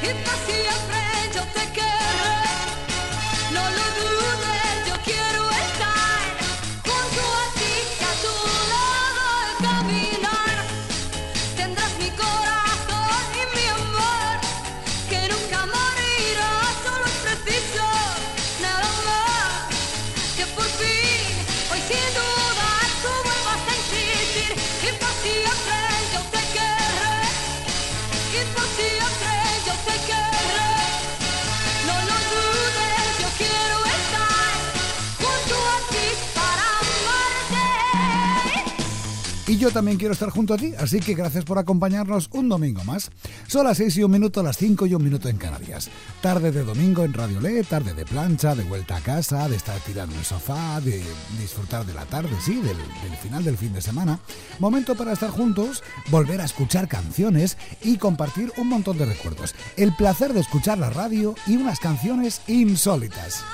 Y yo también quiero estar junto a ti, así que gracias por acompañarnos un domingo más. Son las 6 y 1 minuto, las 5 y 1 minuto en Canarias. Tarde de domingo en Radio Le, tarde de plancha, de vuelta a casa, de estar tirado en el sofá, de disfrutar de la tarde, sí, del final del fin de semana. Momento para estar juntos, volver a escuchar canciones y compartir un montón de recuerdos. El placer de escuchar la radio y unas canciones insólitas.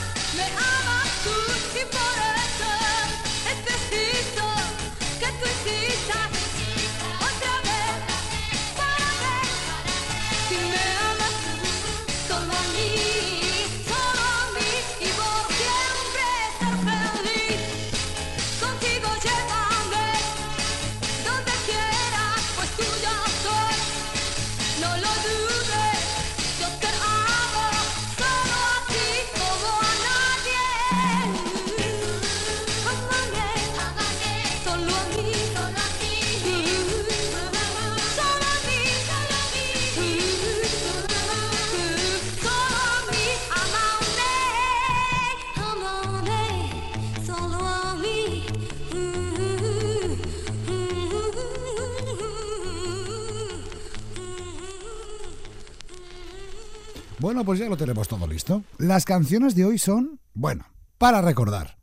Bueno, pues ya lo tenemos todo listo. Las canciones de hoy son, bueno, para recordar.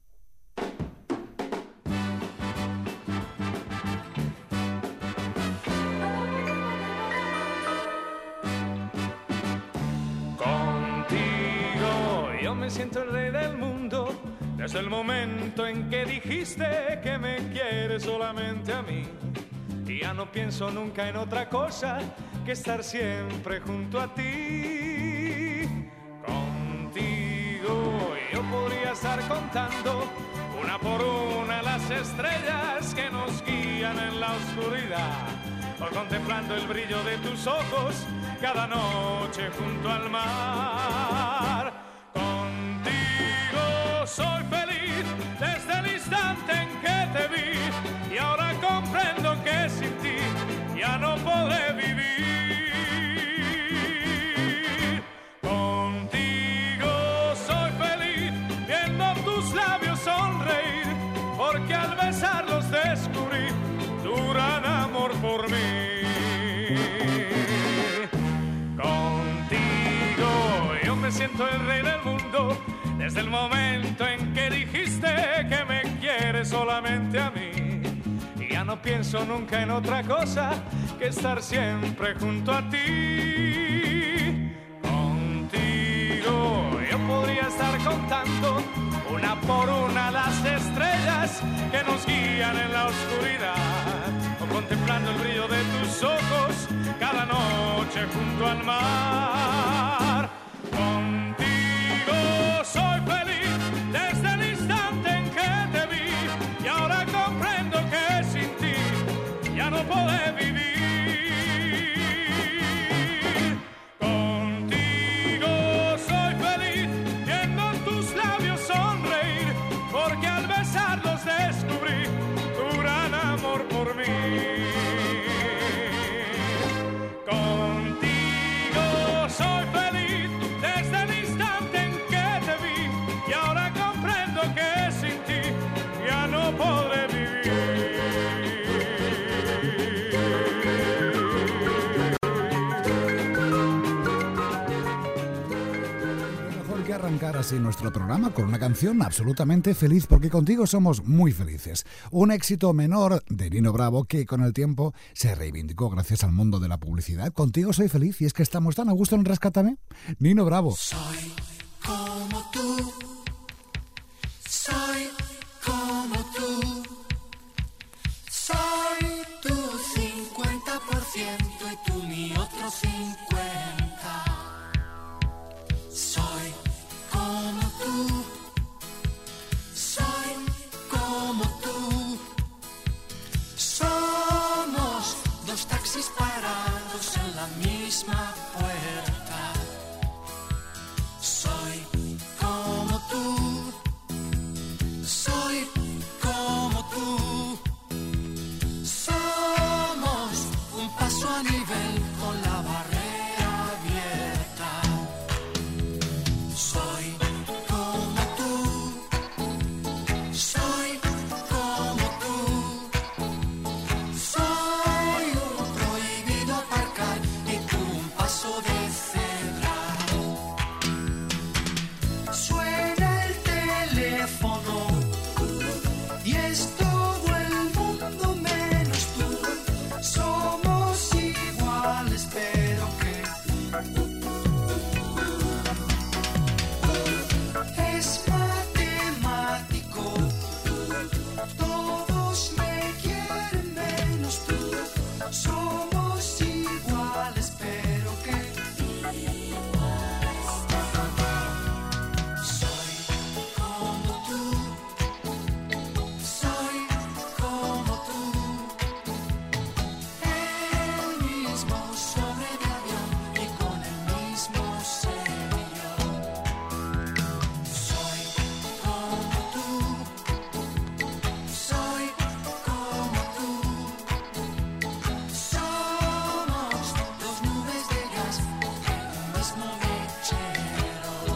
Contigo yo me siento el rey del mundo, desde el momento en que dijiste que me quieres solamente a mí. Y ya no pienso nunca en otra cosa que estar siempre junto a ti. Contigo yo podría estar contando una por una las estrellas que nos guían en la oscuridad, o contemplando el brillo de tus ojos cada noche junto al mar. Contigo soy feliz desde el instante en que te vi, y ahora comprendo que sin ti ya no podré vivir. Contigo soy feliz viendo tus labios sonreír, porque al besarlos descubrí tu gran amor por mí. Contigo yo me siento el rey del mundo, desde el momento en que dijiste que me quieres solamente a mí. Ya no pienso nunca en otra cosa que estar siempre junto a ti. Contigo yo podría estar contando una por una las estrellas que nos guían en la oscuridad, o contemplando el brillo de tus ojos cada noche junto al mar. Contigo soy feliz desde el instante en que te vi, y ahora comprendo que sin ti ya no podré vivir. Contigo soy feliz viendo tus labios sonreír, porque al besarlos descubrí tu gran amor por mí. Contigo soy feliz desde el instante en que te vi, y ahora comprendo que sin ti ya no podré vivir. Mejor que arrancar así nuestro programa con una canción absolutamente feliz, porque contigo somos muy felices. Un éxito menor de Nino Bravo que con el tiempo se reivindicó gracias al mundo de la publicidad. Contigo soy feliz, y es que estamos tan a gusto en Rescátame. Nino Bravo. Soy como tú, soy como tú, soy tu 50% y tú mi otro 50%. la misma puerta. Soy como tú, soy como tú. Somos un paso a nivel con la barrera abierta. Soy como tú, soy como tú. Soy un prohibido aparcar y tú un paso de cebra. Suena el teléfono y es todo el mundo menos tú. Somos iguales, pero que es matemático. Todos me quieren menos tú. Somos iguales, pero que soy como tú, soy como tú. El mismo sobre de avión y con el mismo sello. Soy como tú, soy como tú. Somos dos nubes de gas en un mismo mechero.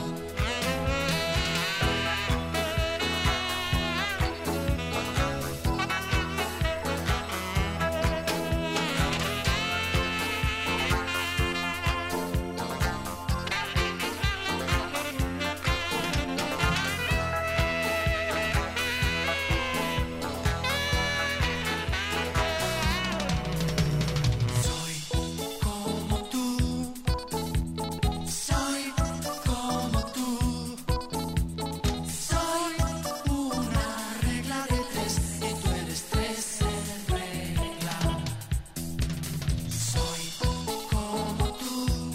Soy como tú, soy como tú. Soy una regla de tres y tú eres tres en regla. Soy como tú,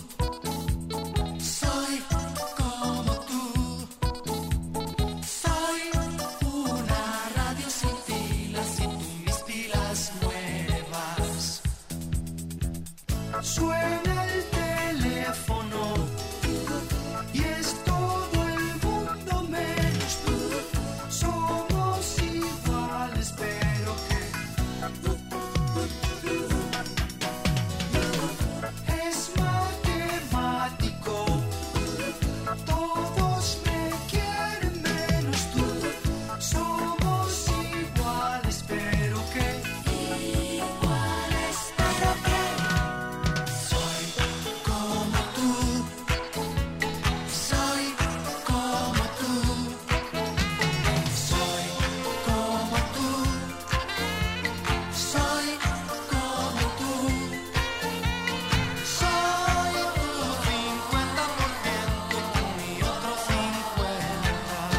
soy como tú. Soy una radio sin pilas y tú mis pilas nuevas. Suena el teléfono y es todo el mundo menos tú. Somos iguales, pero que es matemático. Todos me quieren menos tú. Somos iguales, pero que soy como tú, soy como tú, soy como tú, soy como tú. Soy tu 50% y tú mi otro 50%.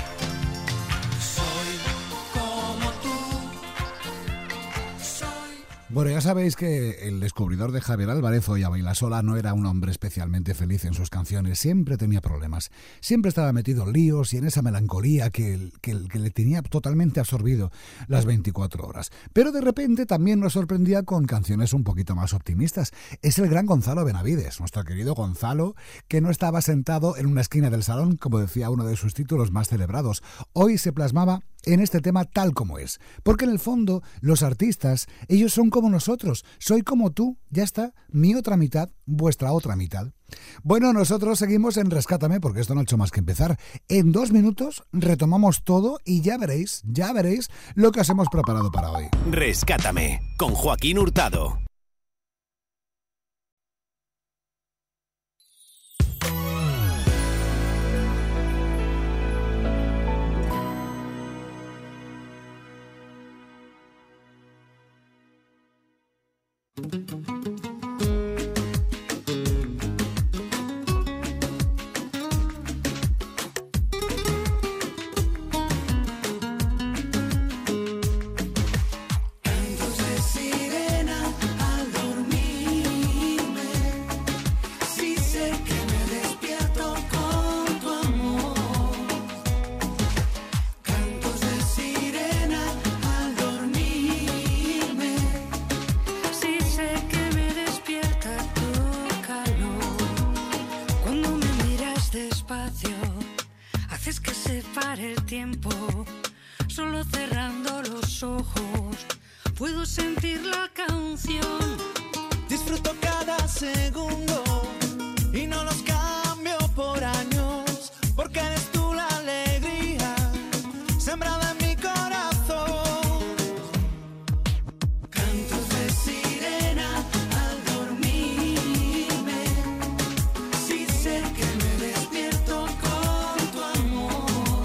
Soy como tú, soy. Bueno, ya sabéis que el descubridor de Javier Álvarez, hoy a Bailasola, no era un hombre especialmente feliz en sus canciones. Siempre tenía problemas. Siempre estaba metido en líos y en esa melancolía que le tenía totalmente absorbido las 24 horas. Pero de repente también nos sorprendía con canciones un poquito más optimistas. Es el gran Gonzalo Benavides, nuestro querido Gonzalo, que no estaba sentado en una esquina del salón, como decía uno de sus títulos más celebrados. Hoy se plasmaba en este tema tal como es. Porque en el fondo, los artistas, ellos son como nosotros. Soy como tú, ya está, mi otra mitad, vuestra otra mitad. Bueno, nosotros seguimos en Rescátame, porque esto no ha hecho más que empezar. En 2 minutos retomamos todo y ya veréis lo que os hemos preparado para hoy. Rescátame, con Joaquín Hurtado. Cantos de sirena segundo y no los cambio por años, porque eres tú la alegría sembrada en mi corazón. Cantos de sirena al dormirme, sí sé que me despierto con tu amor.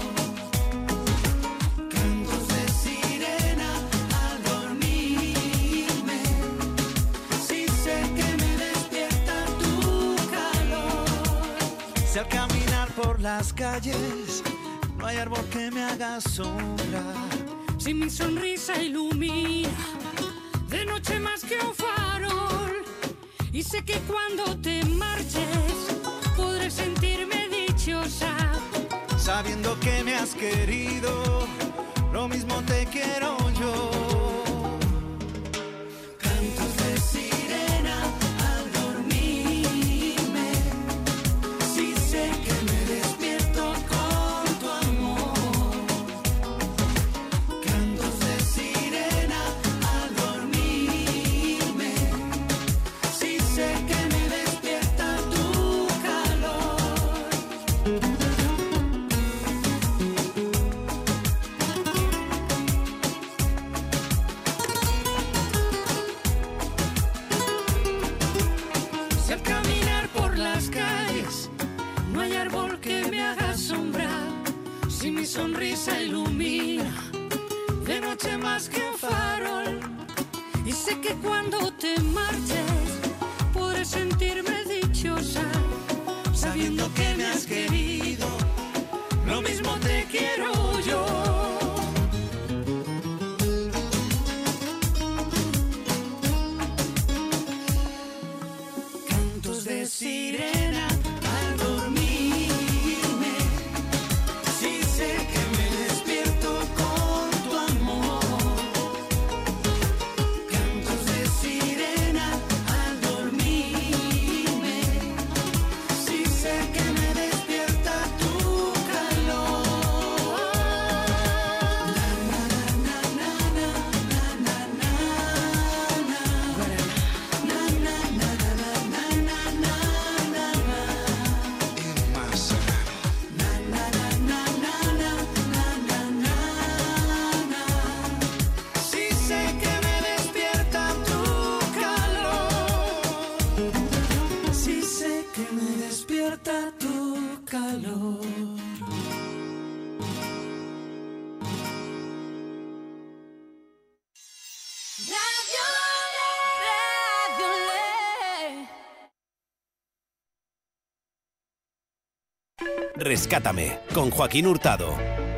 Cantos de sirena al dormirme, sí sé que me despierta tu calor. Si al caminar por las calles no hay árbol que me haga sombra, si mi sonrisa ilumina de noche más que un farol, y sé que cuando te marches podré sentirme dichosa, sabiendo que me has querido, lo mismo te quiero yo. Cantos de sirena al dormirme, sí sé que me despierto con tu amor. Cantos de sirena al dormirme, sí sé que me despierta tu calor. si al caminar por las calles no hay árbol que me haga sombra, si mi sonrisa ilumina de noche más que un farol, y sé que cuando te marches podré sentirme dichosa, sabiendo que me has querido, lo mismo te quiero yo. Cantos de sirena al dormirme, sí sé que me despierto con tu amor. Cantos de sirena al dormirme, sí sé que me despierta tu calor. Na, na, na, na, na, na, na, na, na, na, na, sí sé que me despierta tu calor. Sí sé que me despierta tu calor. Rescátame, con Joaquín Hurtado.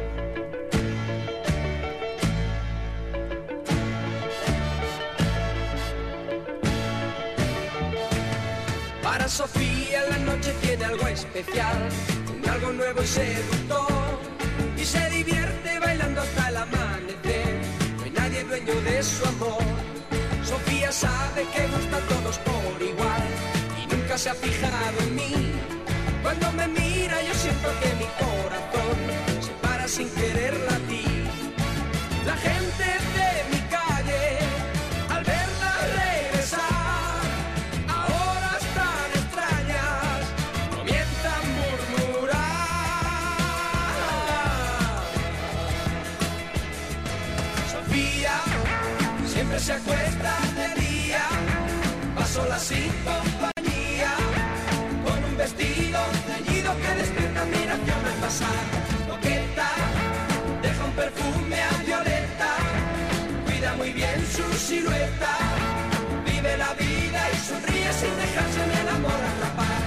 Para Sofía la noche tiene algo especial, algo nuevo y seductor, y se divierte bailando hasta el amanecer. No hay nadie dueño de su amor. Sofía sabe que gusta a todos por igual y nunca se ha fijado en mí. Cuando me mira yo siento que mi corazón se para sin querer latir. La gente de mi calle al verla regresar a horas tan extrañas comienza a murmurar. Sofía siempre se acuesta de día, va sola sin compañía, con un vestido ceñido que despierta admiración al pasar. Coqueta, deja un perfume a violeta, cuida muy bien su silueta, vive la vida y sonríe sin dejarse en el amor atrapar.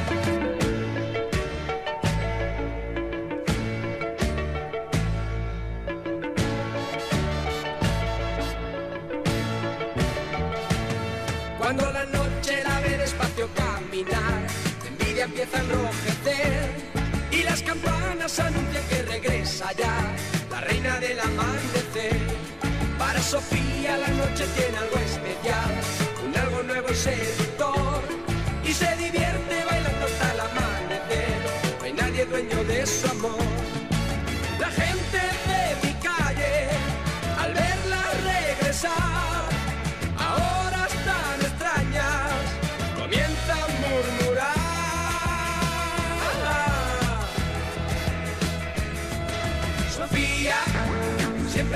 Cuando la noche la ve despacio caminar, de envidia empieza a enrojecer y las campanas anuncian que regresa ya la reina del amanecer. Para Sofía la noche tiene algo especial, un algo nuevo y seductor, y se divierte bailando hasta el amanecer. No hay nadie dueño de su amor. La gente de mi calle al verla regresar a horas tan extrañas comienza a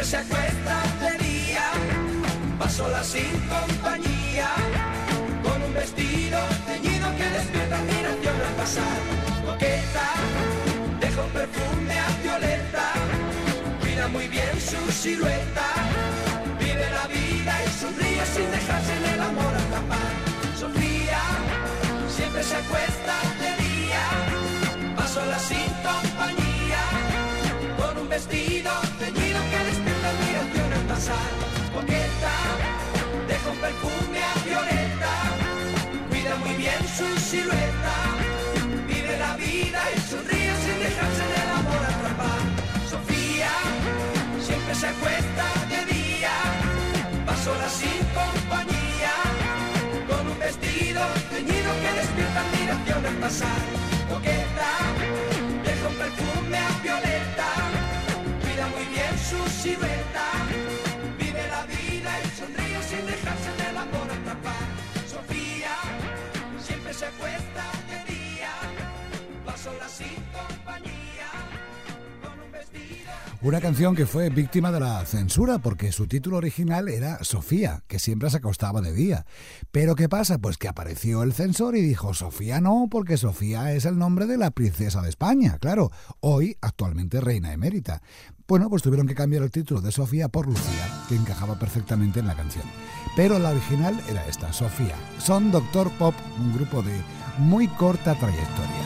siempre se acuesta de día, va sola sin compañía, con un vestido teñido que despierta admiración al pasar. Coqueta, deja un perfume a violeta, cuida muy bien su silueta, vive la vida y sonríe sin dejarse en el amor atrapar. Sofía siempre se acuesta de día, va sola sin compañía, con un vestido teñido que despierta admiración al pasar. Coqueta, deja un perfume a violeta, cuida muy bien su silueta, vive la vida y sonríe sin dejarse en el amor atrapar. Sofía siempre se acuesta de día, va sola sin compañía, con un vestido teñido que despierta admiración al pasar. Coqueta, deja un perfume a violeta, cuida muy bien su silueta, vive la vida y sonríe sin dejarse en el amor atrapar. Sofía siempre se acuesta de día, va sola sin compañía, con un vestido. Una canción que fue víctima de la censura porque su título original era Sofía, que siempre se acostaba de día. Pero ¿qué pasa? Pues que apareció el censor y dijo Sofía no, porque Sofía es el nombre de la princesa de España, claro, hoy actualmente reina emérita. Bueno, pues tuvieron que cambiar el título de Sofía por Lucía, que encajaba perfectamente en la canción. Pero la original era esta, Sofía. Son Doctor Pop, un grupo de muy corta trayectoria.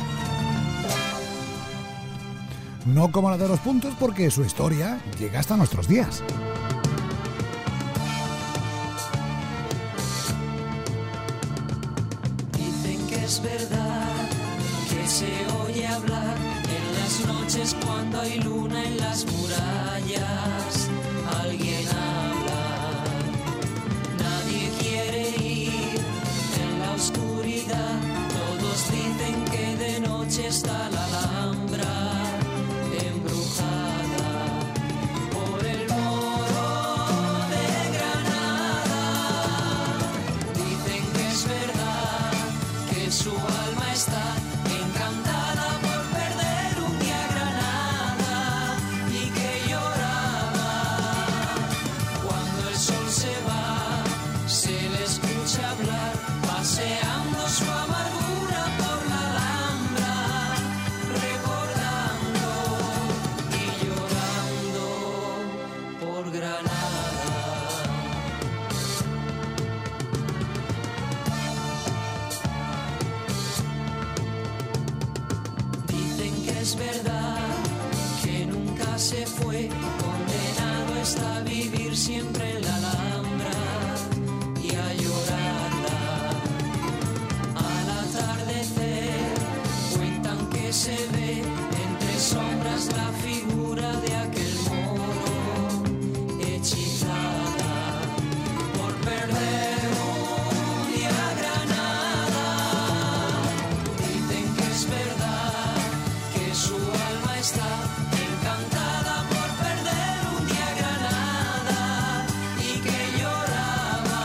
No como la de Los Puntos, porque su historia llega hasta nuestros días. Dicen que es verdad, que se oye hablar en las noches cuando hay luna en las murallas. Alguien habla, nadie quiere ir en la oscuridad. Todos dicen que de noche está la Alhambra embrujada por el Moro de Granada. Dicen que es verdad, que su alma está encantada por perder un día Granada y que lloraba. Cuando el sol se va, se le escucha hablar, paseando su amargura por la Alhambra, recordando y llorando por Granada. Dicen que es verdad, que nunca se fue, condenado está a vivir siempre en la Alhambra y a llorarla. Al atardecer cuentan que se ve entre sombras la figura de aquel moro, hechizada por perder un día Granada. Dicen que es verdad, que su alma está encantada por perder un día Granada y que lloraba.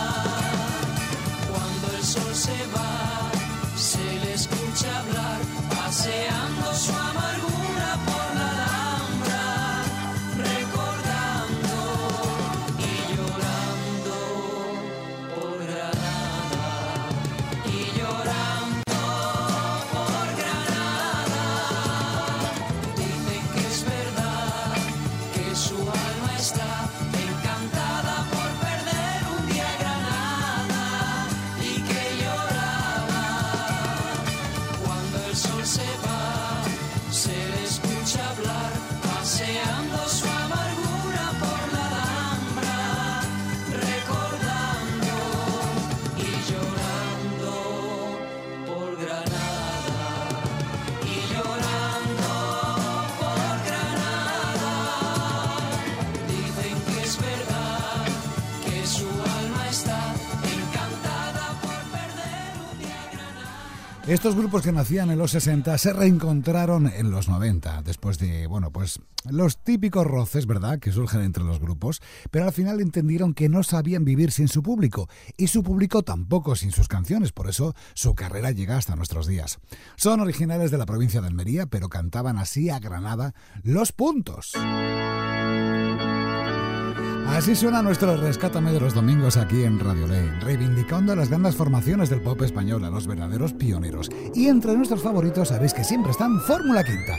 Cuando el sol se va, se le escucha hablar, paseando su amargura por la Alhambra, recordando y llorando por Granada, y llorando por Granada. Dicen que es verdad, que su alma está encantada por perder un día Granada y que lloraba. Cuando el sol se va, se le escucha hablar, paseando su amargura por la Alhambra, recordando y llorando por Granada, y llorando por Granada. Dicen que es verdad, que su alma está encantada por perder un día Granada. Estos grupos que nacían en los 60 se reencontraron en los 90, después de, bueno, pues los típicos roces, ¿verdad?, que surgen entre los grupos, pero al final entendieron que no sabían vivir sin su público, y su público tampoco sin sus canciones, por eso su carrera llega hasta nuestros días. Son originales de la provincia de Almería, pero cantaban así a Granada Los Puntos. Así suena nuestro Rescátame de los domingos aquí en Radio Ley, reivindicando a las grandes formaciones del pop español, a los verdaderos pioneros. Y entre nuestros favoritos sabéis que siempre están Fórmula Quinta.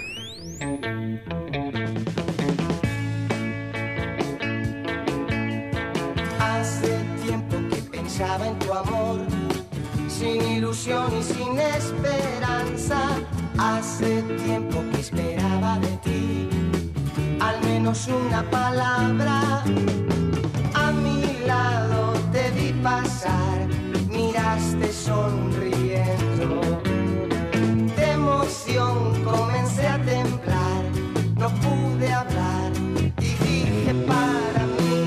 Hace tiempo que pensaba en tu amor, sin ilusión y sin esperanza. Hace tiempo que esperaba de ti al menos una palabra. A mi lado te vi pasar, miraste sonriendo. De emoción comencé a temblar, no pude hablar y dije para mí: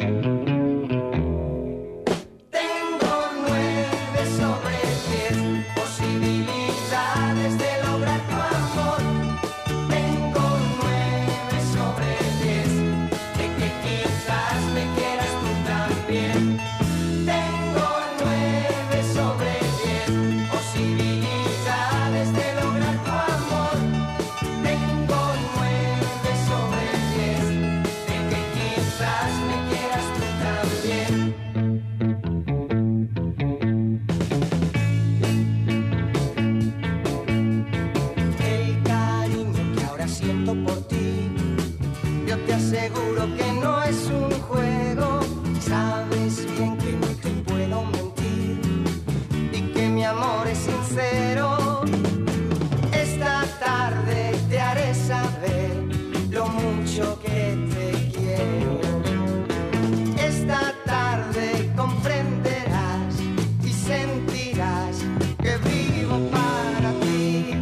tengo 9 sobre 10 posibilidades de lograr tu amor. Tengo 9 sobre 10 de que quizás me quieras tú también. Tengo 9 sobre 10 posibilidades de lograr tu amor. Tengo 9 sobre 10 de que quizás me quieras tú también. El cariño que ahora siento por ti, yo te aseguro que no es un juego. Sabes bien que no te puedo mentir y que mi amor es sincero. Esta tarde te haré saber lo mucho que te quiero. Esta tarde comprenderás y sentirás que vivo para ti.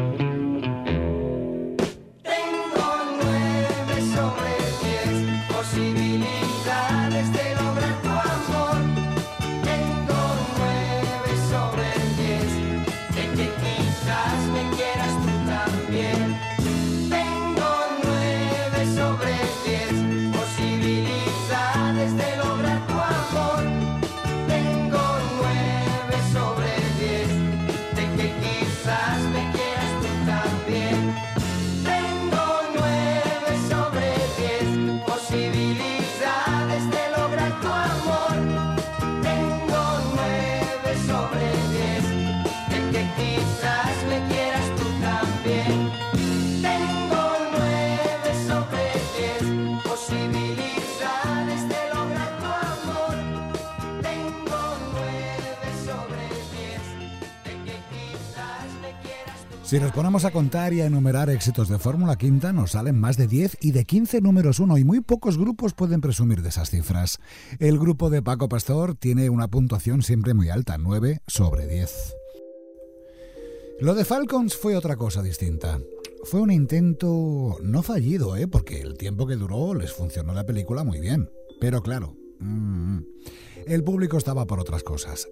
Tengo 9 sobre 10 posibilidades de lograr tu amor. Tengo 9 sobre 10 de que quizás me quieras tú también. Tengo 9 sobre 10 posibilidades de lograr tu amor. Tengo 9 sobre 10 de que quizás me quieras tú también. Tengo 9 sobre 10 posibilidades de lograr tu amor. Tengo 9 sobre 10 de que quizás me quieras tú también. Tengo 9 sobre 10 posibilidades de lograr tu amor. Tengo 9 sobre 10 de que quizás me quieras tú. Si nos ponemos a contar y a enumerar éxitos de Fórmula Quinta, nos salen más de 10 y de 15 números 1, y muy pocos grupos pueden presumir de esas cifras. El grupo de Paco Pastor tiene una puntuación siempre muy alta, 9 sobre 10. Lo de Falcons fue otra cosa distinta. Fue un intento no fallido, porque el tiempo que duró les funcionó la película muy bien. Pero claro, el público estaba por otras cosas.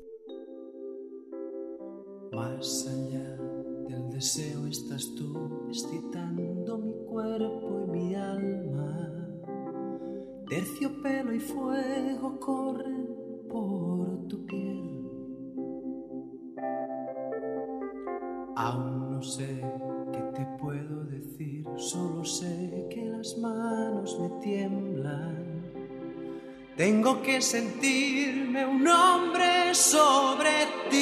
Más allá del deseo estás tú, excitando mi cuerpo y mi alma. Terciopelo y fuego corren por tu piel. Aún no sé qué te puedo decir, solo sé que las manos me tiemblan. Tengo que sentirme un hombre sobre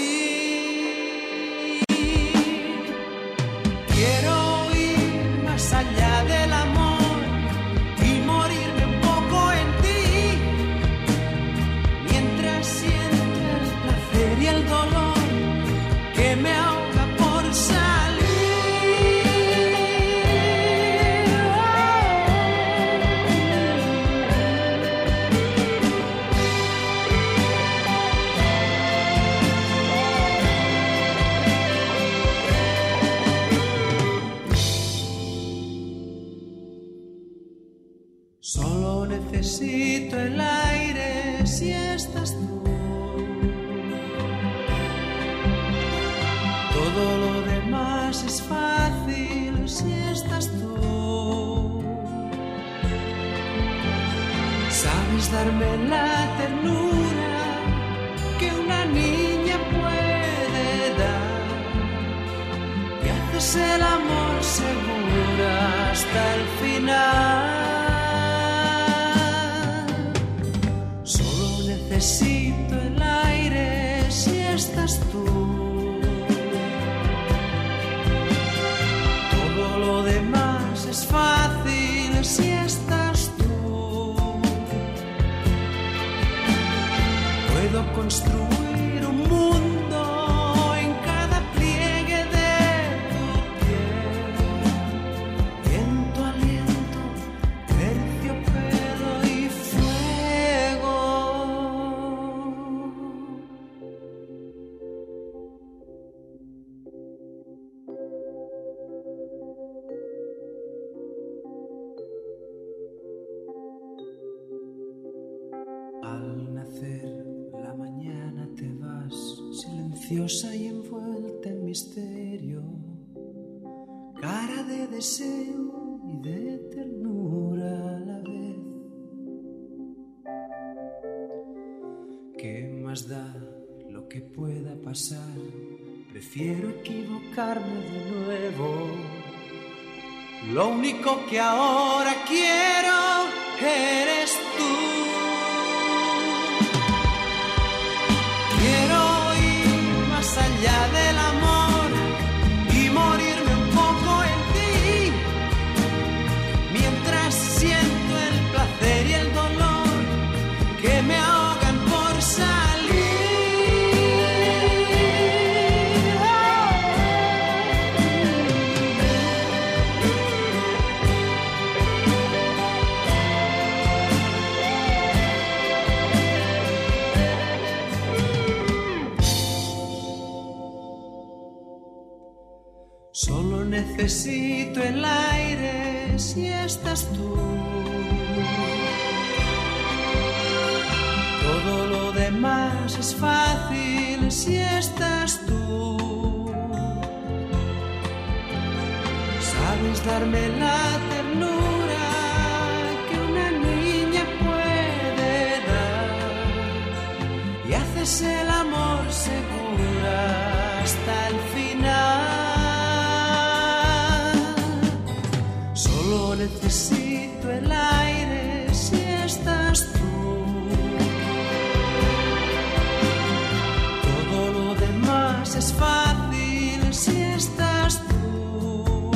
ti. Quiero ir más allá del amor y morirme un poco en ti, mientras siento el placer y el dolor que me ahoga por salir. Solo necesito el aire si estás tú. Todo lo demás es fácil si estás tú. Sabes darme la ternura que una niña puede dar, y haces el amor seguro hasta el final. necesito el aire si estás tú. Todo lo demás es fácil si estás tú. Puedo construir un mundo en cada pliegue de tu piel, viento, aliento, terciopelo y fuego. Al nacer la mañana te vas, silenciosa y envuelta en misterio, cara de deseo y de ternura a la vez. ¿Qué más da lo que pueda pasar? Prefiero equivocarme de nuevo. Lo único que ahora quiero eres tú. Quiero ir más allá del amor y morirme un poco en ti, mientras siento el placer y el dolor que me ahogan por salir. Solo necesito el aire si estás tú. Todo lo demás es fácil si estás tú. Sabes darme la ternura que una niña puede dar y haces el amor segura hasta el final. Solo necesito el aire si estás tú. Todo lo demás es fácil si estás tú.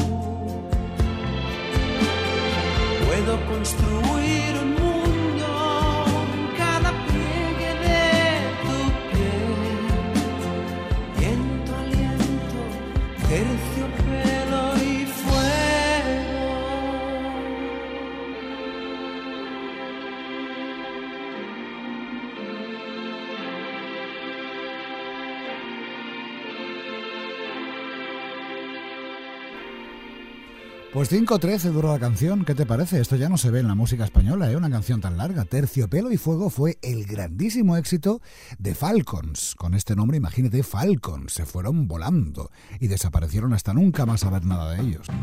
Puedo construir un mundo en cada pliegue de tu piel, viento, aliento, terciopelo y fuego. Pues 5:13 duró la canción, ¿qué te parece? Esto ya no se ve en la música española, ¿eh? Una canción tan larga. Terciopelo y fuego fue el grandísimo éxito de Falcons. Con este nombre, imagínate, Falcons, se fueron volando y desaparecieron hasta nunca más saber nada de ellos.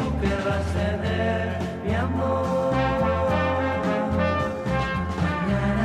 Mañana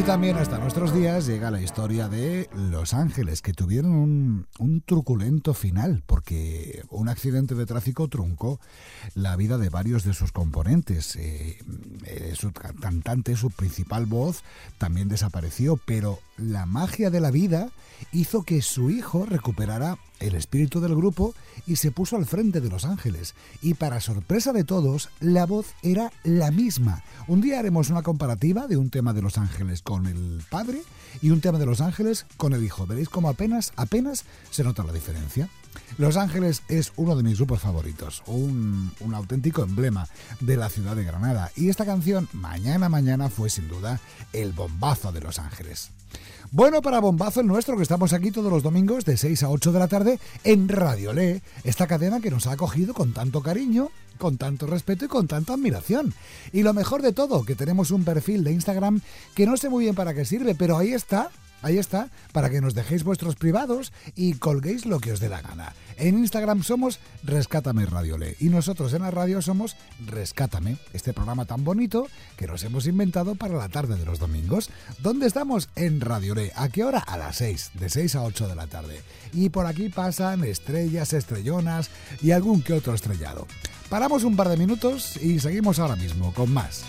Y también hasta nuestros días llega la historia de Los Ángeles, que tuvieron un truculento final, porque un accidente de tráfico truncó la vida de varios de sus componentes. Su cantante, su principal voz, también desapareció, pero la magia de la vida hizo que su hijo recuperara el espíritu del grupo y se puso al frente de Los Ángeles. Y para sorpresa de todos, la voz era la misma. Un día haremos una comparativa de un tema de Los Ángeles con el padre y un tema de Los Ángeles con el hijo. Veréis cómo apenas se nota la diferencia. Los Ángeles es uno de mis grupos favoritos, un auténtico emblema de la ciudad de Granada. Y esta canción, Mañana, fue sin duda el bombazo de Los Ángeles. Bueno, para bombazo el nuestro, que estamos aquí todos los domingos de 6 a 8 de la tarde en Radio Le, esta cadena que nos ha acogido con tanto cariño, con tanto respeto y con tanta admiración. Y lo mejor de todo, que tenemos un perfil de Instagram que no sé muy bien para qué sirve, pero ahí está, para que nos dejéis vuestros privados y colguéis lo que os dé la gana. En Instagram somos Rescátame Radio Le y nosotros en la radio somos Rescátame, este programa tan bonito que nos hemos inventado para la tarde de los domingos. ¿Dónde estamos? En Radio Le. ¿A qué hora? A las 6, de 6 a 8 de la tarde. Y por aquí pasan estrellas, estrellonas y algún que otro estrellado. Paramos un par de minutos y seguimos ahora mismo con más.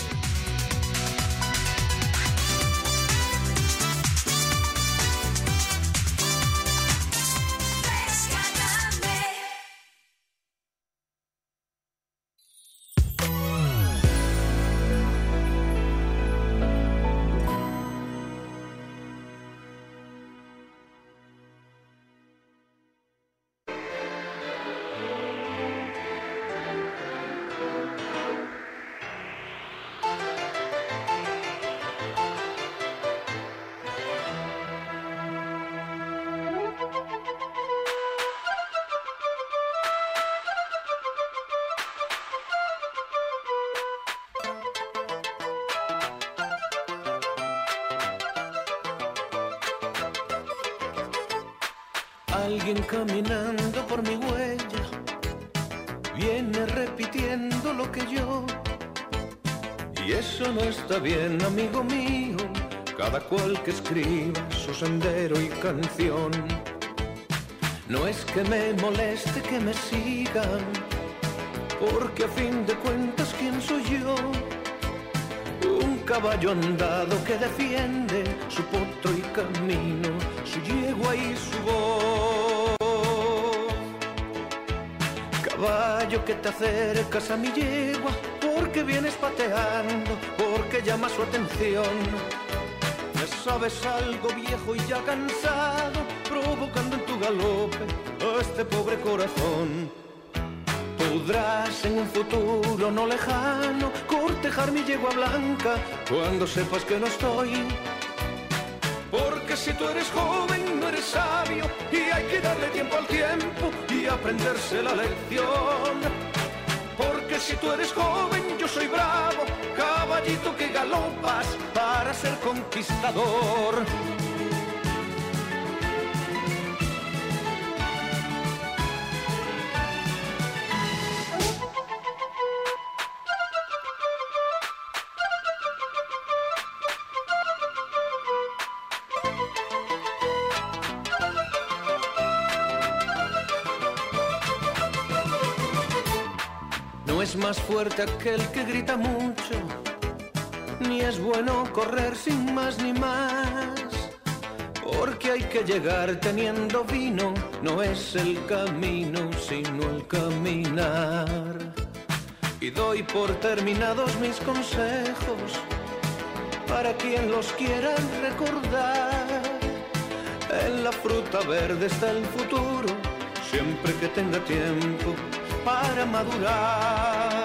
Alguien caminando por mi huella viene repitiendo lo que yo, y eso no está bien, amigo mío. Cada cual que escriba su sendero y canción. No es que me moleste que me sigan, porque a fin de cuentas, ¿quién soy yo? Un caballo andado que defiende su potro y camino, su yegua y su voz. Caballo que te acercas a mi yegua, porque vienes pateando, porque llamas su atención. Me sabes algo viejo y ya cansado, provocando en tu galope a este pobre corazón. Podrás en un futuro no lejano cortejar mi yegua blanca cuando sepas que no estoy. Porque si tú eres joven no eres sabio y hay que darle tiempo al tiempo y aprenderse la lección. Porque si tú eres joven yo soy bravo, caballito que galopas para ser conquistador. No es más fuerte aquel que grita mucho, ni es bueno correr sin más ni más, porque hay que llegar teniendo vino, no es el camino sino el caminar. Y doy por terminados mis consejos para quien los quiera recordar. En la fruta verde está el futuro, siempre que tenga tiempo para madurar.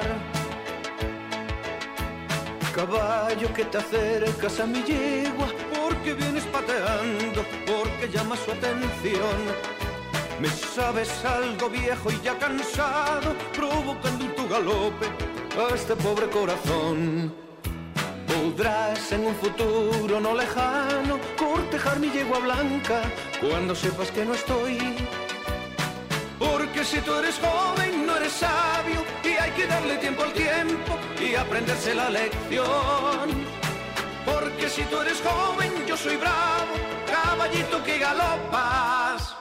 Caballo que te acercas a mi yegua, porque vienes pateando, porque llamas su atención. Me sabes algo viejo y ya cansado, provocando en tu galope a este pobre corazón. Podrás en un futuro no lejano cortejar mi yegua blanca cuando sepas que no estoy. Porque si tú eres joven no eres sabio y hay que darle tiempo al tiempo y aprenderse la lección. porque si tú eres joven yo soy bravo, caballito que galopas.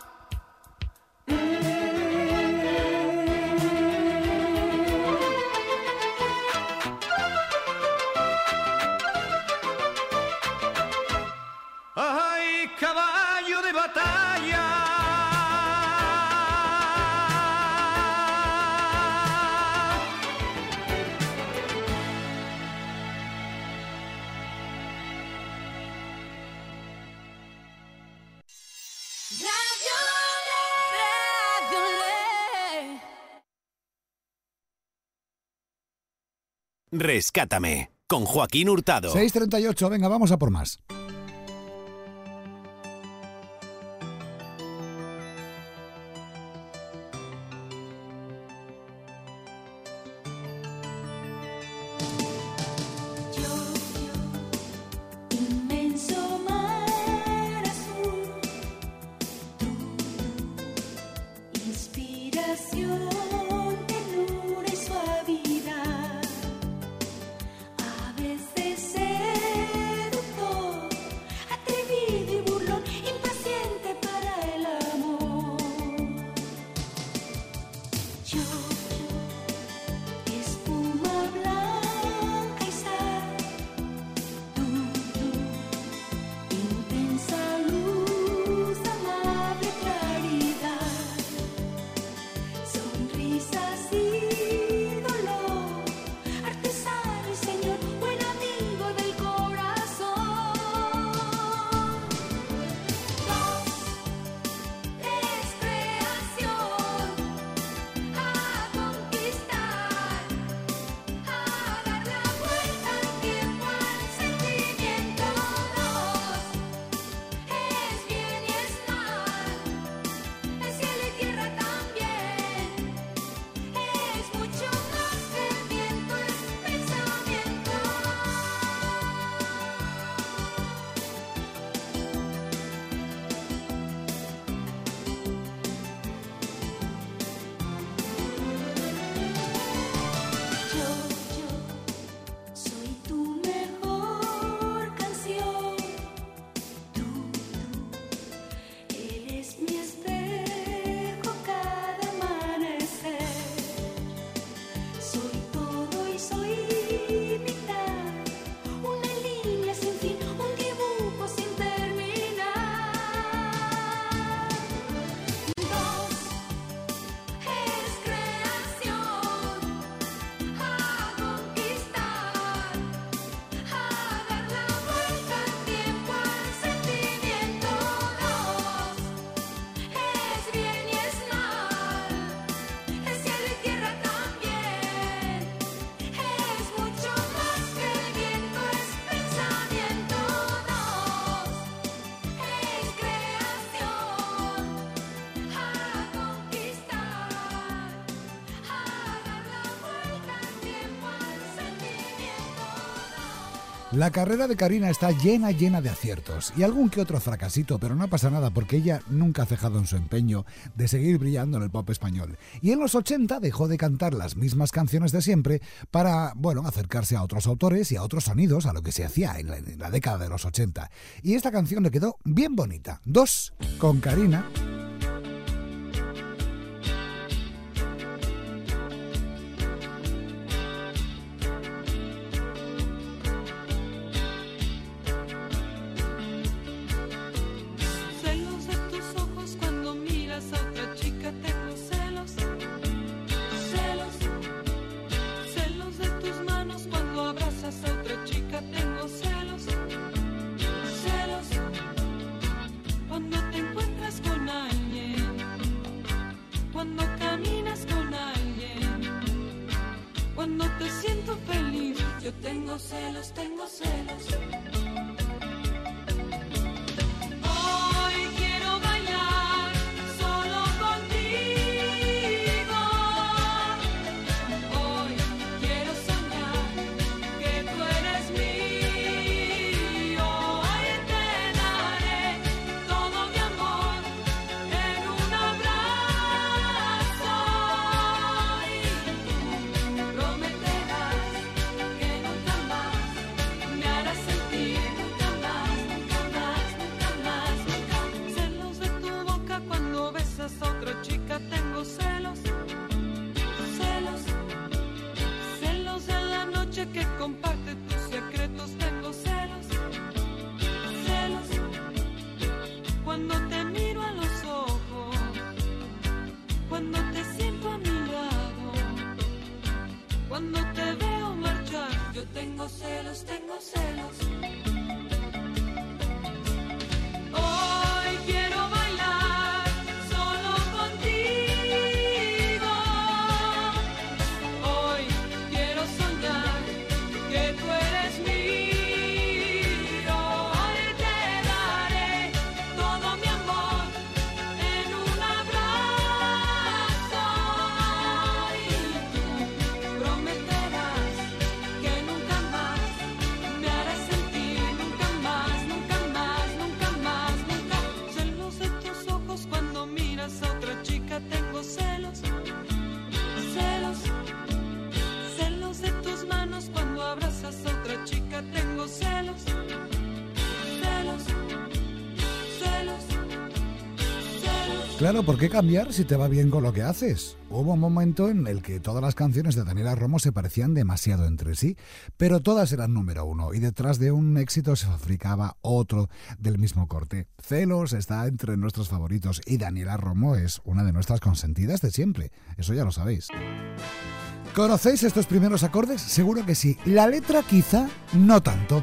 ¡Ay, caballo de batalla! Rescátame, con Joaquín Hurtado. 6:38, venga, vamos a por más. La carrera de Karina está llena de aciertos y algún que otro fracasito, pero no pasa nada porque ella nunca ha cejado en su empeño de seguir brillando en el pop español. Y en los 80 dejó de cantar las mismas canciones de siempre para, bueno, acercarse a otros autores y a otros sonidos, a lo que se hacía en la década de los 80. Y esta canción le quedó bien bonita. 2 con Karina. Cuando te encuentras con alguien Claro, ¿por qué cambiar si te va bien con lo que haces? Hubo un momento en el que todas las canciones de Daniela Romo se parecían demasiado entre sí, pero todas eran número uno y detrás de un éxito se fabricaba otro del mismo corte. Celos está entre nuestros favoritos y Daniela Romo es una de nuestras consentidas de siempre, eso ya lo sabéis. ¿Conocéis estos primeros acordes? Seguro que sí. La letra quizá no tanto.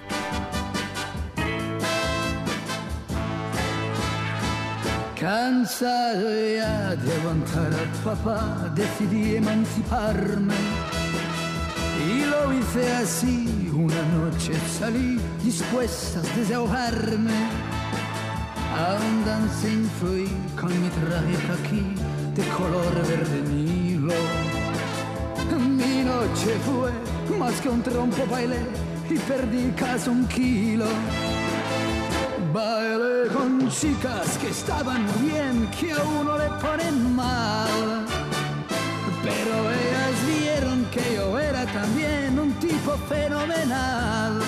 Cansado ya de aguantar al papá, decidí emanciparme y lo hice así. Una noche salí dispuesta a desahogarme. A un dancing fui con mi traje caqui de color verde Nilo. Mi noche fue más que un trompo, bailé y perdí casi 1 kilo. Bailé con chicas que estaban bien, que a uno le ponen mal, pero ellas vieron que yo era también un tipo fenomenal.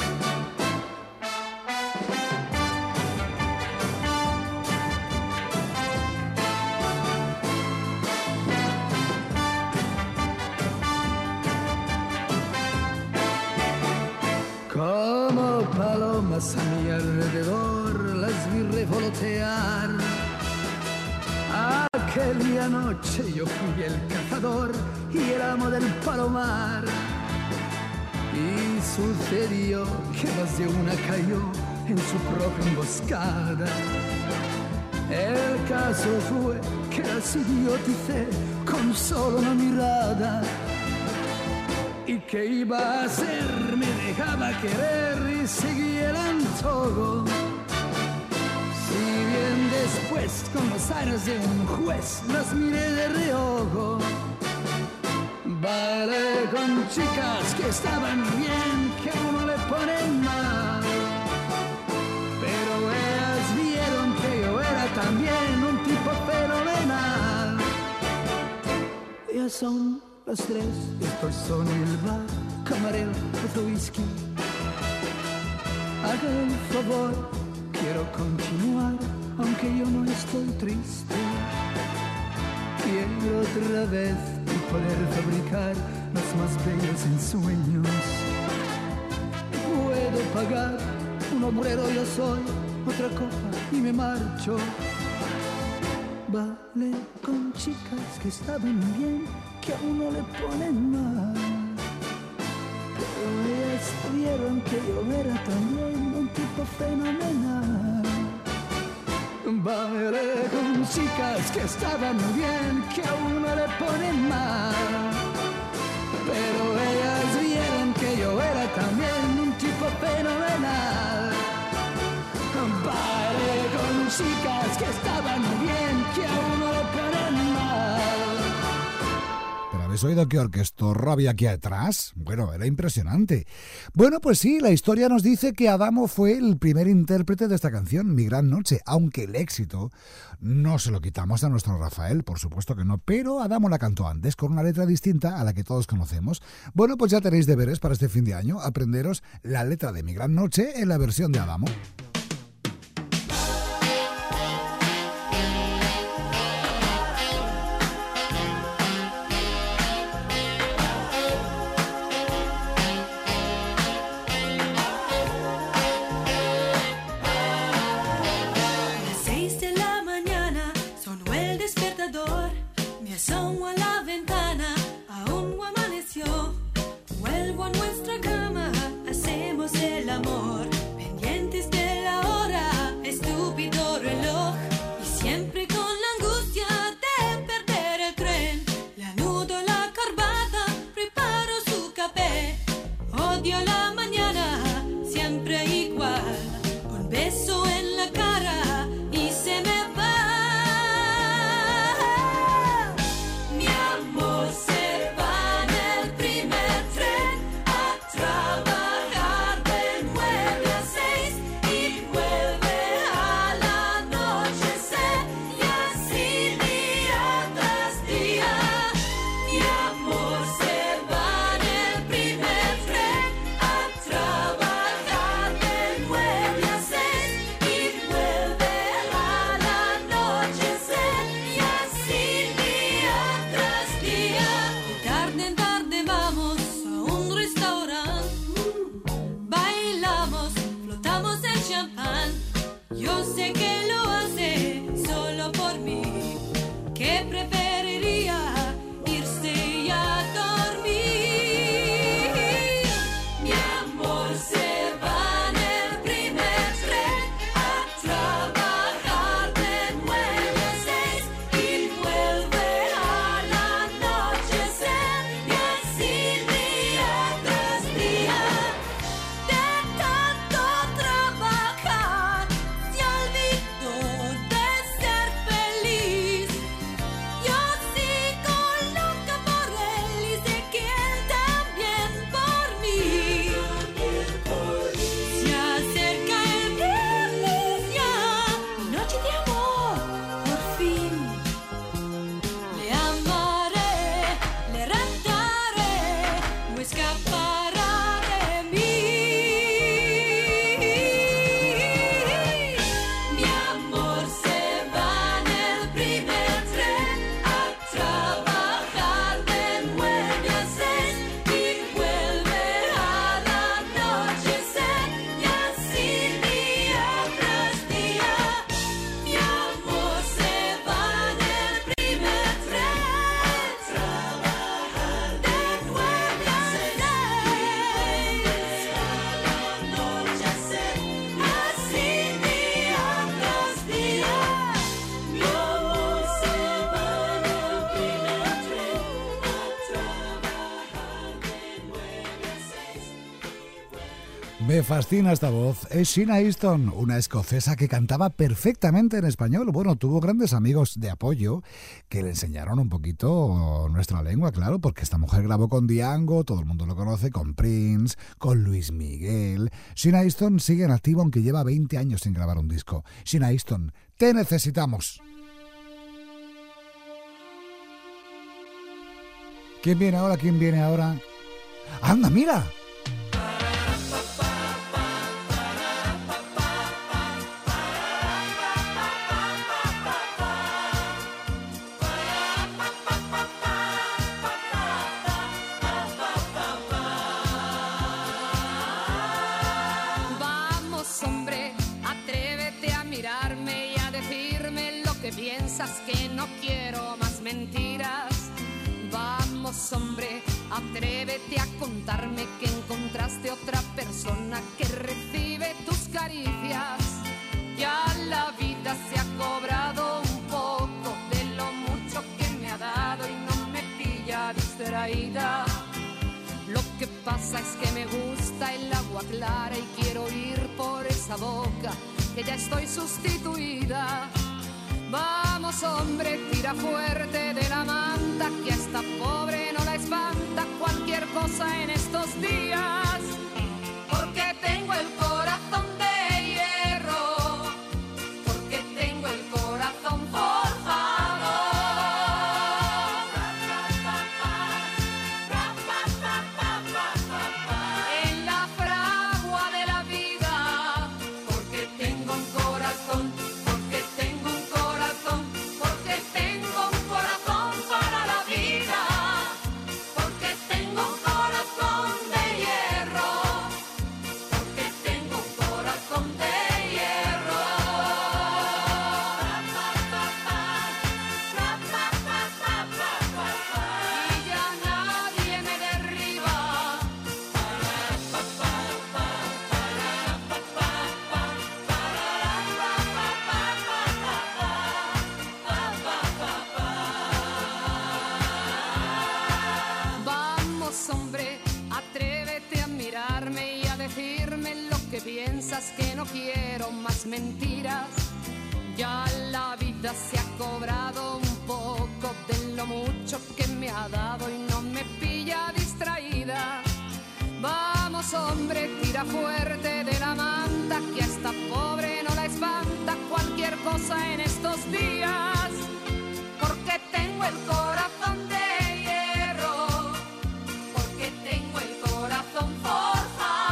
Como palomas a mi alrededor las vi revolotear. Aquella noche yo fui el cazador y el amo del palomar. Y sucedió que más de una cayó en su propia emboscada. El caso fue que las idioticé con solo una mirada. ¿Y qué iba a hacer? Me dejaba querer y seguía el antojo. Si bien después, con los aires de un juez, las miré de reojo. Bailé con chicas que estaban bien, que a uno le ponen mal, pero ellas vieron que yo era también un tipo fenomenal. Ellas son las 3, estoy solo en el bar, camarero, otro whisky. Haga el favor, quiero continuar, aunque yo no estoy triste. Quiero otra vez poder fabricar los más bellos ensueños. Puedo pagar un obrero, yo soy, otra copa y me marcho. Vale con chicas que estaban bien, que a uno le ponen mal, pero ellas vieron que yo era también un tipo fenomenal. Bailé con chicas que estaban bien, que a uno le ponen mal, pero ellas vieron que yo era también un tipo fenomenal. Bailé con chicas que estaban bien, que a uno le ponen mal. ¿Pero habéis oído qué orquestorro había aquí atrás? Bueno, era impresionante. Bueno, pues sí, la historia nos dice que Adamo fue el primer intérprete de esta canción, Mi Gran Noche, aunque el éxito no se lo quitamos a nuestro Rafael, por supuesto que no, pero Adamo la cantó antes con una letra distinta a la que todos conocemos. Bueno, pues ya tenéis deberes para este fin de año, aprenderos la letra de Mi Gran Noche en la versión de Adamo. Asomo a la ventana, aún no amaneció. Vuelvo a nuestra cama, hacemos el amor, pendientes de Me fascina esta voz. Es Sheena Easton, una escocesa que cantaba perfectamente en español. Bueno, tuvo grandes amigos de apoyo que le enseñaron un poquito nuestra lengua, claro, porque esta mujer grabó con Diango, todo el mundo lo conoce, con Prince, con Luis Miguel. Sheena Easton sigue en activo aunque lleva 20 años sin grabar un disco. Sheena Easton, te necesitamos. ¿Quién viene ahora? ¿Quién viene ahora? ¡Anda, mira! Que no quiero más mentiras. Vamos, hombre, atrévete a contarme que encontraste otra persona que recibe tus caricias. Ya la vida se ha cobrado un poco de lo mucho que me ha dado y no me pilla distraída. Lo que pasa es que me gusta el agua clara y quiero ir por esa boca, que ya estoy sustituida. Vamos, hombre, tira fuerte de la manta, que a esta pobre no la espanta cualquier cosa en estos días. Porque tengo el corazón de hierro, porque tengo el corazón forjado. En la fragua de la vida, porque tengo un corazón. Que no quiero más mentiras. Ya la vida se ha cobrado un poco de lo mucho que me ha dado y no me pilla distraída. Vamos, hombre, tira fuerte de la manta, que a esta pobre no la espanta cualquier cosa en estos días. Porque tengo el corazón de hierro, porque tengo el corazón forjado.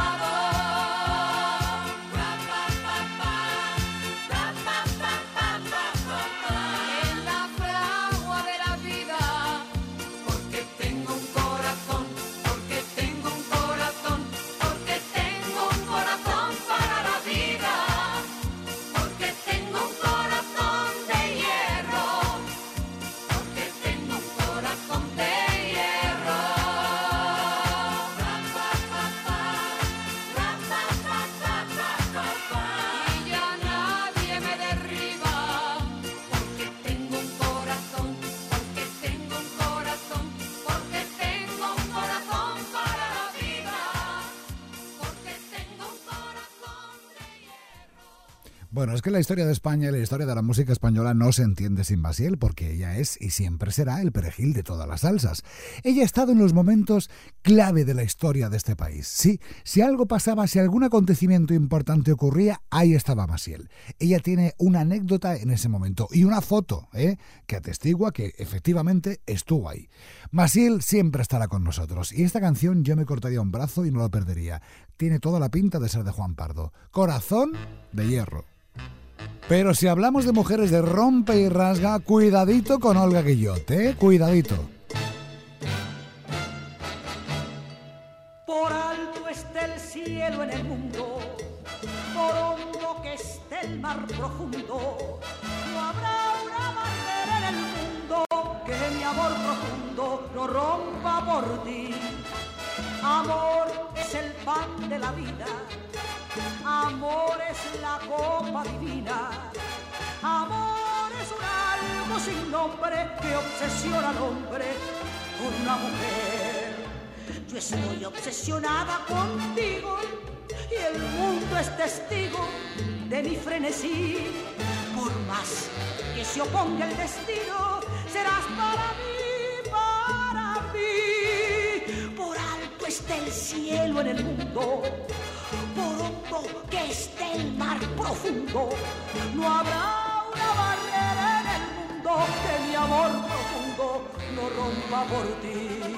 Bueno, es que la historia de España y la historia de la música española no se entiende sin Maciel, porque ella es y siempre será el perejil de todas las salsas. Ella ha estado en los momentos clave de la historia de este país. Sí, si algo pasaba, si algún acontecimiento importante ocurría, ahí estaba Maciel. Ella tiene una anécdota en ese momento y una foto, que atestigua que efectivamente estuvo ahí. Maciel siempre estará con nosotros y esta canción yo me cortaría un brazo y no lo perdería. Tiene toda la pinta de ser de Juan Pardo. Corazón de hierro. Pero si hablamos de mujeres de rompe y rasga, cuidadito con Olga Guillot, cuidadito. Por alto esté el cielo en el mundo, por hondo que esté el mar profundo, no habrá una bandera en el mundo que mi amor profundo no rompa por ti. Amor es el pan de la vida, amor es la copa divina, amor es un algo sin nombre que obsesiona al hombre con una mujer. Yo estoy obsesionada contigo y el mundo es testigo de mi frenesí. Por más que se oponga el destino, serás para mí, para mí. Por alto esté el cielo en el mundo, por hondo que esté el mar profundo, no habrá una barrera en el mundo que mi amor profundo no rompa por ti.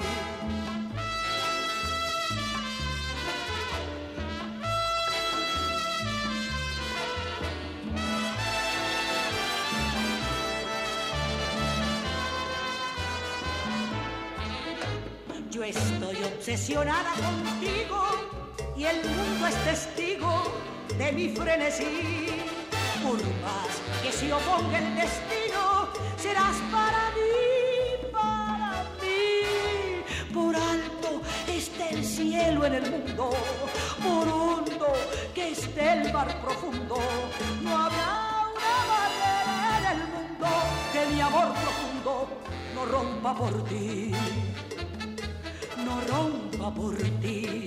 Yo estoy obsesionada contigo y el mundo es testigo de mi frenesí. Por más que se oponga el destino, serás para mí, para mí. Por alto esté el cielo en el mundo, por hondo que esté el mar profundo, no habrá una barrera en el mundo que mi amor profundo no rompa por ti. No rompa por ti,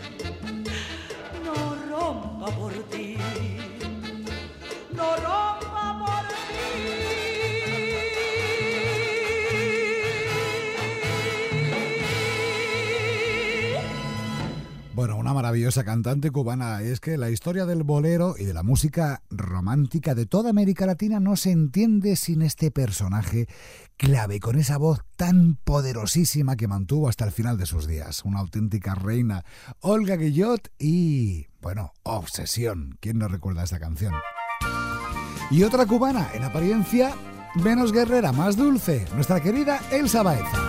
no rompa por ti, no rompa por ti. Bueno, una maravillosa cantante cubana. Es que la historia del bolero y de la música romántica de toda América Latina no se entiende sin este personaje clave, con esa voz tan poderosísima que mantuvo hasta el final de sus días. Una auténtica reina, Olga Guillot y, bueno, Obsesión. ¿Quién no recuerda esta canción? Y otra cubana, en apariencia menos guerrera, más dulce, nuestra querida Elsa Baeza.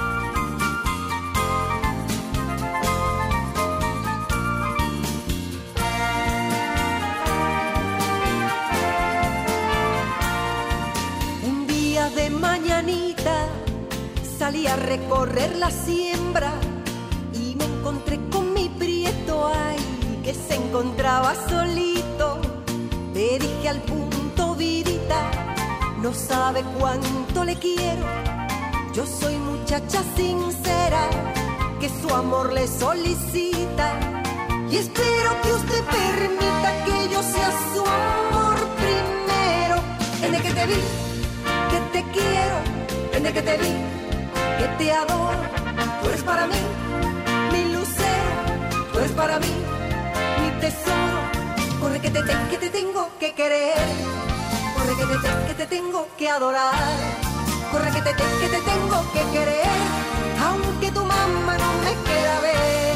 Salí a recorrer la siembra y me encontré con mi prieto, ay, que se encontraba solito. Le dije al punto, vidita, no sabe cuánto le quiero. Yo soy muchacha sincera, que su amor le solicita. Y espero que usted permita que yo sea su amor primero. Desde que te vi, que te quiero, desde que te vi, que te adoro, tú eres para mí, mi lucero, tú eres para mí, mi tesoro. Corre que te tengo que querer, corre que te tengo que adorar, corre que te tengo que querer, aunque tu mamá no me quiera ver.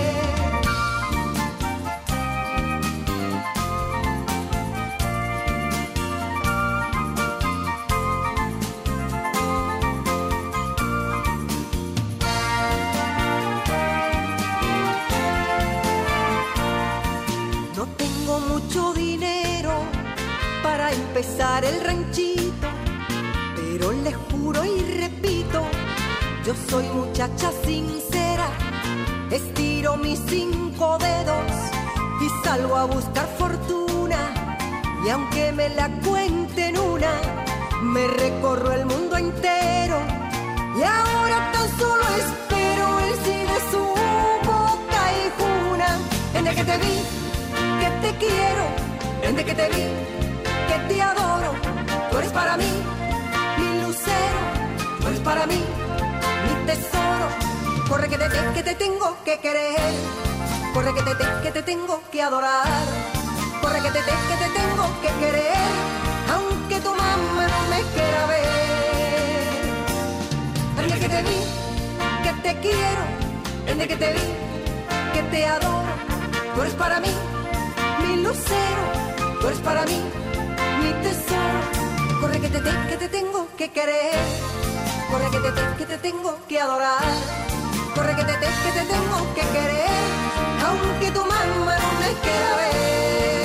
Empezar el ranchito, pero le juro y repito, yo soy muchacha sincera, estiro mis 5 dedos y salgo a buscar fortuna, y aunque me la cuenten una, me recorro el mundo entero, y ahora tan solo espero el sí de su boca y juna. Desde que te vi, que te quiero, desde que te vi, que te adoro, tú eres para mí, mi lucero, tú eres para mí, mi tesoro. Corre que te tengo que querer, corre que te tengo que adorar, corre que te tengo que querer, aunque tu mamá no me quiera ver. Desde que te vi, que te quiero, desde que te vi, que te adoro, tú eres para mí, mi lucero, tú eres para mí, mi tesoro. Corre que te tengo que querer, corre que te tengo que adorar, corre que te tengo que querer, aunque tu mamá no me quiera ver.